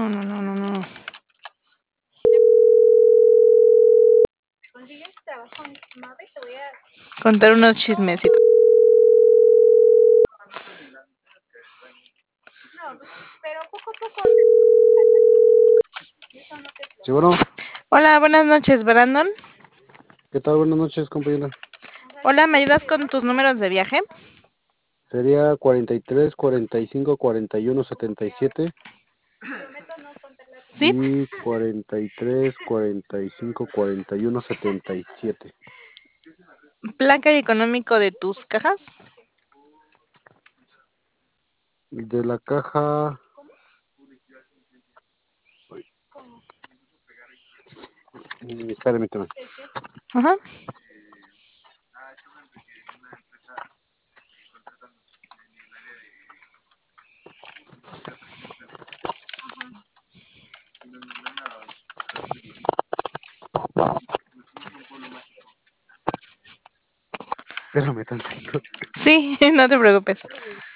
No, no, no, no, no. ¿Consigues trabajo en Mave? Te voy a Contar unos chismecitos. No, pero poco a poco. Eso no te Sí, bueno, Hola, buenas noches, Brandon. ¿qué tal? Buenas noches, compañera. Hola, ¿me ayudas con tus números de viaje? Sería 43, 45, 41, 77 prometo no contarla. ¿Sí? y 43, 45, 41, 77. Placa y económico de tus cajas. De la caja... Permítame. Ajá. Espérame tantito. Sí, no te preocupes.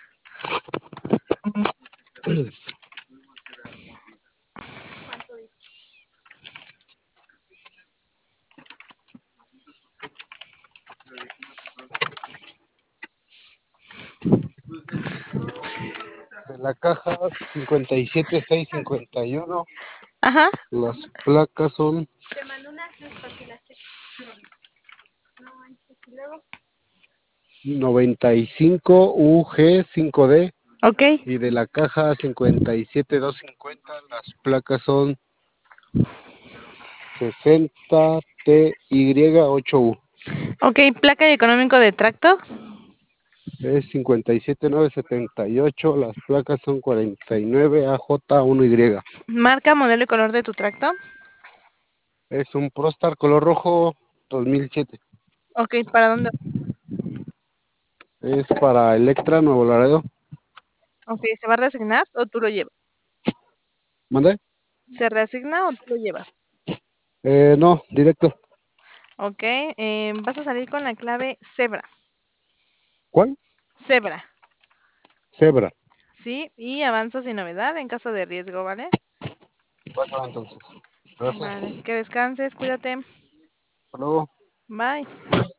De la caja 57, 6, 51. Ajá. Las placas son Te mando unas para que las cheques. No manches. Y luego, 95 UG5D. Ok. Y de la caja 57, 250, las placas son 60 TY8U. Ok, placa y económico de tracto. Es 57978, las placas son 49 AJ1Y. Marca, modelo y color de tu tracto. Es un Prostar color rojo 2007. Ok, ¿para dónde? Es para Electra, Nuevo Laredo. Ok, ¿se va a reasignar o tú lo llevas? ¿Mande? ¿Se reasigna o tú lo llevas? No, directo. Ok, vas a salir con la clave Zebra. ¿Cuál? Zebra. Zebra. Sí, y avanza sin novedad en caso de riesgo, ¿vale? Pasa entonces. Gracias. Vale, que descanses, cuídate. Hasta luego. Bye.